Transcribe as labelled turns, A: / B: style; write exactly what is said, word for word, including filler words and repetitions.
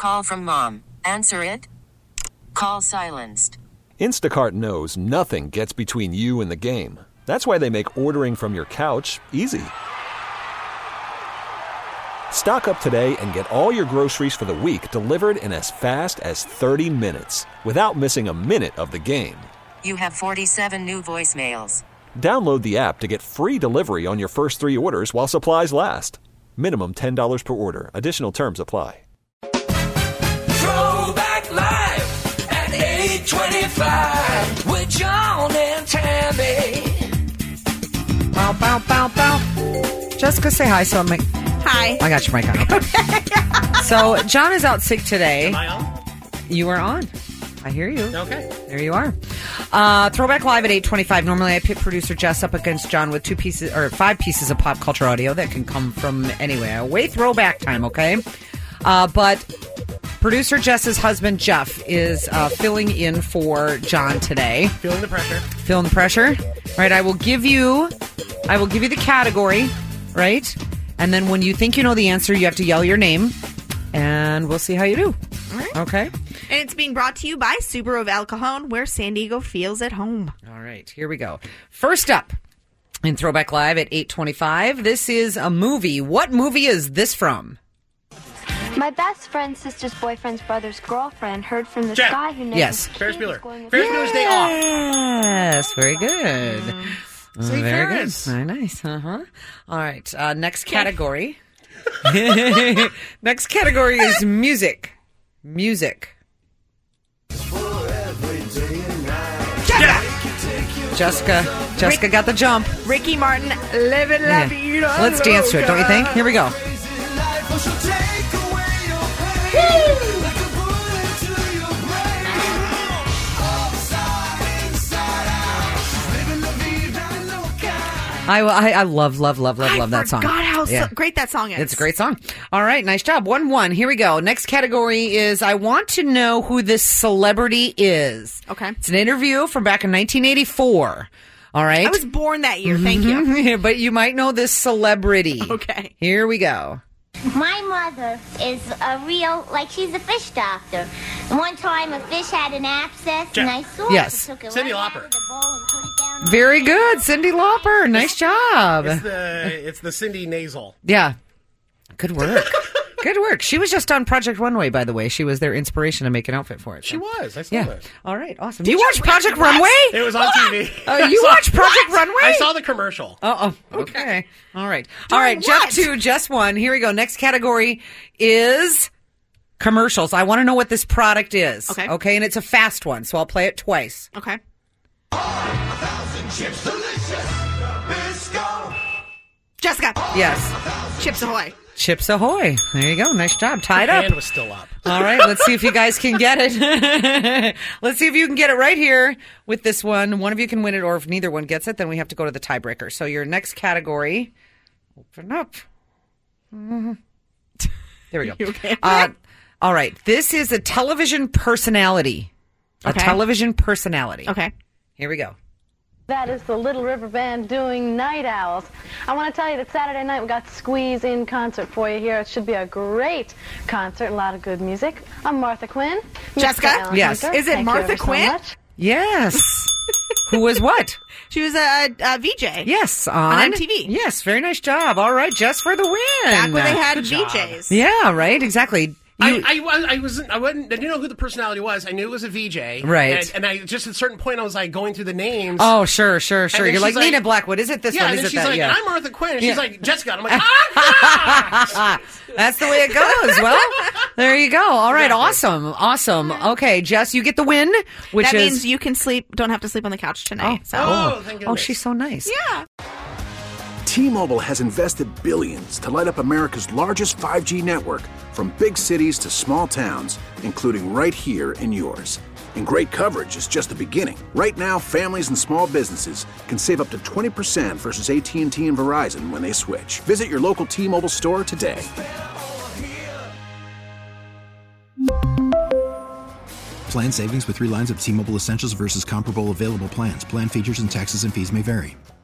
A: call from mom. Answer it. Call silenced.
B: Instacart knows nothing gets between you and the game. That's why they make ordering from your couch easy. Stock up today and get all your groceries for the week delivered in as fast as thirty minutes without missing a minute of the game.
A: You have forty-seven new voicemails.
B: Download the app to get free delivery on your first three orders while supplies last. Minimum ten dollars per order. Additional terms apply.
C: Throwback Live at eight twenty-five with John and Tammy.
D: Bow, bow, bow, bow. Jessica, say hi. So I'm like,
E: hi.
D: I got your mic on. Okay. So John is out sick today.
F: Am I on?
D: You are on. I hear you.
F: Okay.
D: There you are. Uh, Throwback Live at eight twenty-five. Normally I pit producer Jess up against John with two pieces or five pieces of pop culture audio that can come from anywhere. Way throwback time, okay? Uh, but producer Jess's husband Jeff is uh, filling in for John today.
F: Feeling the pressure.
D: Feeling the pressure. Right, I will give you I will give you the category, right? And then when you think you know the answer, you have to yell your name. And we'll see how you do.
E: All right.
D: Okay.
E: And it's being brought to you by Subaru of El Cajon, where San Diego feels at home.
D: All right, here we go. First up in Throwback Live at eight twenty-five, this is a movie. What movie is this from?
G: My best friend's sister's boyfriend's brother's girlfriend heard from the
F: Jen.
G: sky who never
D: Yes.
F: Ferris Bueller.
G: going with
F: Ferris Bueller's Day Off.
D: Yes, very good.
F: Mm.
D: Uh,
F: Say
D: very
F: Ferris.
D: good. Very nice. Uh-huh. All right, uh, next category. Next category is music. Music.
E: Jessica!
D: Jessica. Jessica got the jump.
E: Ricky Martin, Living La
D: Yeah.
E: Vida
D: Let's dance to it, don't you think? Here we go. I, I, I love, love, love, love, love that song.
E: God, how
D: Yeah.
E: so great that song is.
D: It's a great song. All right, nice job. one one. Here we go. Next category is I want to know who this celebrity is.
E: Okay.
D: It's an interview from back in nineteen eighty-four. All right.
E: I was born that year. Thank you.
D: But you might know this celebrity.
E: Okay.
D: Here we go.
H: My mother is a real, like, she's a fish doctor. And one time a fish had an abscess,
F: Jen.
H: and I saw
D: Yes.
H: it. Took it
F: Cindy
H: right
F: Lauper.
H: out of the bowl and put it down.
D: Very good. Cyndi Lauper. Nice job.
F: It's the it's the Cindy Nasal.
D: Yeah. Good work. Good work. She was just on Project Runway, by the way. She was their inspiration to make an outfit for it. so.
F: She was. I saw
D: Yeah.
F: that.
D: All right. Awesome. you watch Project
E: what?
D: Runway?
F: It was on T V.
D: Oh, you
F: I saw-
D: watch Project Runway?
F: I saw the commercial.
D: Oh, oh, okay. All right. All
E: Doing
D: right, Jeff
E: what?
D: two, just one. Here we go. Next category is commercials. I want to know what this product is.
E: Okay.
D: Okay, and it's a fast one, so I'll play it twice.
E: Okay. Jessica.
D: Yes.
E: Chips Ahoy.
D: Chips Ahoy. There you go. Nice job. Tied
F: My
D: up.
F: hand was still up.
D: All right, let's see if you guys can get it. Let's see if you can get it right here with this one. One of you can win it, or if neither one gets it, then we have to go to the tiebreaker. So your next category, open up. Mhm. There we go.
E: You okay?
D: Uh, all right, this is a television personality. A
E: Okay.
D: television personality.
E: Okay.
D: Here we go.
I: That is the Little River Band doing Night Owls. I want to tell you that Saturday night we got the Squeeze In concert for you here. It should be a great concert, a lot of good music. I'm Martha Quinn.
E: Jessica?
I: Mister Alan
D: Yes.
I: Hunter.
E: Is it
I: Thank you
E: Martha
I: ever so
E: Quinn?
I: much.
D: Yes. Who was what?
E: She was a, a V J.
D: Yes, on,
E: On M T V.
D: Yes, very nice job. All right, just for the win.
E: Back when they had
F: Good
E: V
F: job.
E: Js.
D: Yeah, right. Exactly. You,
F: I, I, was- I wasn't. I wasn't. I didn't know who the personality was. I knew it was a V J.
D: Right.
F: And, and I just at a certain point I was like going through the names.
D: oh, sure, sure, sure.
F: then
D: You're like,
F: she's like-
D: Nina Blackwood. Is it this
F: yeah.
D: one?
F: And
D: Is
F: then
D: it
F: she's
D: that?
F: like,
D: Yeah.
F: I'm Martha Quinn. And
D: Yeah.
F: she's like, Jessica. And I'm like, ah!
D: That's the way it goes. Well, there you go. All right, awesome, awesome. Okay, Jess, you get the win, which
E: That
D: is
E: means you can sleep, don't have to sleep on the couch tonight.
D: Oh,
E: so.
F: Oh, thank
D: oh,
F: goodness.
D: she's so nice.
E: Yeah.
J: T-Mobile has invested billions to light up America's largest five G network, from big cities to small towns, including right here in yours. And great coverage is just the beginning. Right now, families and small businesses can save up to twenty percent versus A T and T and Verizon when they switch. Visit your local T-Mobile store today.
K: Plan savings with three lines of T-Mobile Essentials versus comparable available plans. Plan features and taxes and fees may vary.